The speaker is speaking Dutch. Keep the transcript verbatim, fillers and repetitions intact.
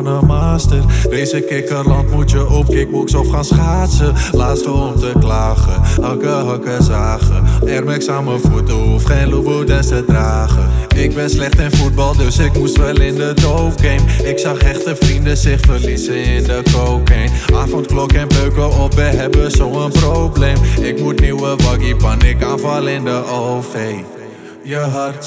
van een master. Deze kikkerland moet je op kickbox of gaan schaatsen. Laatste om te klagen, hakken, hakken, zagen. Air Max aan mijn voeten, hoef geen Louboutins te dragen. Ik ben slecht in voetbal, dus ik moest wel in de doofgame. Ik zag echte vrienden zich verliezen in de cocaine. Avondklok en beuken op, we hebben zo'n probleem. Ik moet nieuwe waggie, paniek aanval in de O V. Je hart